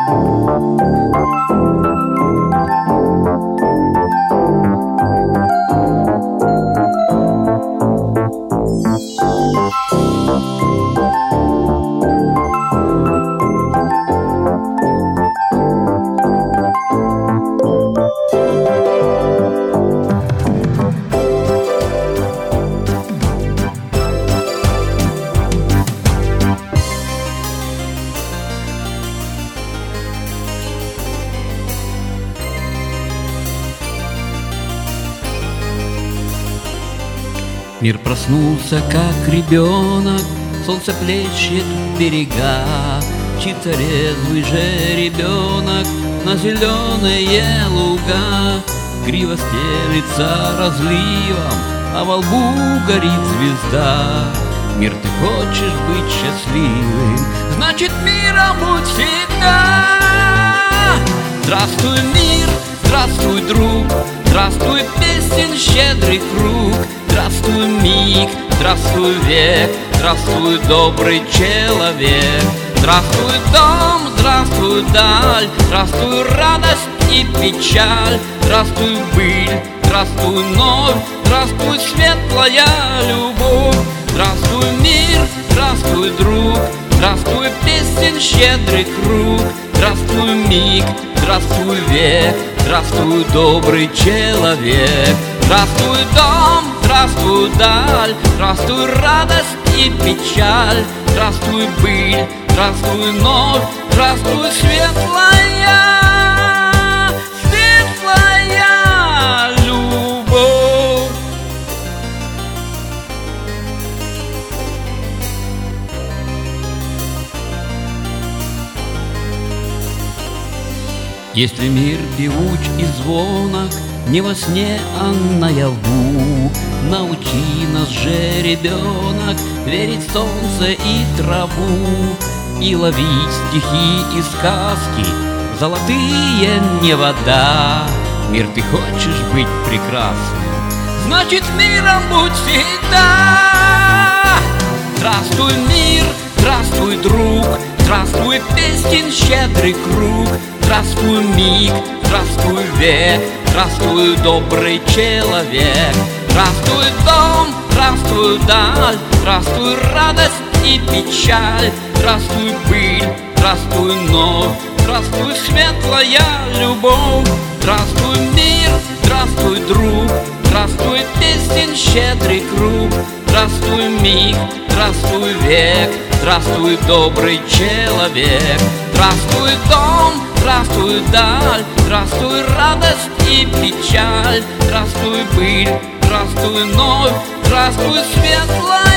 Мир проснулся, как ребенок, солнце плещет берега. Мчится резвый же ребенок на зеленые луга. Криво стелится разливом, а во лбу горит звезда. Мир, ты хочешь быть счастливым, значит, миром будь всегда. Здравствуй, мир, здравствуй, друг, здравствуй, песен щедрый круг. Здравствуй, миг, здравствуй, век, здравствуй, добрый человек. Здравствуй, дом, здравствуй, даль, здравствуй, радость и печаль. Здравствуй, быль, здравствуй, новь, здравствуй, светлая любовь. Здравствуй, мир, здравствуй, друг, здравствуй, песен щедрый круг. Здравствуй, миг, здравствуй, век, здравствуй, добрый человек. Здравствуй, дом, здравствуй, даль, здравствуй, радость и печаль. Здравствуй, быль, здравствуй, новь, здравствуй, светлая любовь. Если мир певуч и звонок, не во сне, а наяву, научи нас же, ребенок, верить в солнце и траву, и ловить стихи и сказки, золотые не вода. Мир, ты хочешь быть прекрасным, значит, миром будь всегда. Здравствуй, мир, здравствуй, друг, здравствуй, песен щедрый круг. Здравствуй, миг, здравствуй, век, здравствуй, добрый человек. Здравствуй, дом, здравствуй, даль, здравствуй, радость и печаль. Здравствуй, быль, здравствуй, новь, здравствуй, светлая любовь. Здравствуй, мир, здравствуй, друг, здравствуй, песен щедрый круг. Здравствуй, миг, здравствуй, век, здравствуй, добрый человек. Здравствуй, дом, здравствуй, даль, здравствуй, радость и печаль. Здравствуй, быль, здравствуй, новь, здравствуй, светлая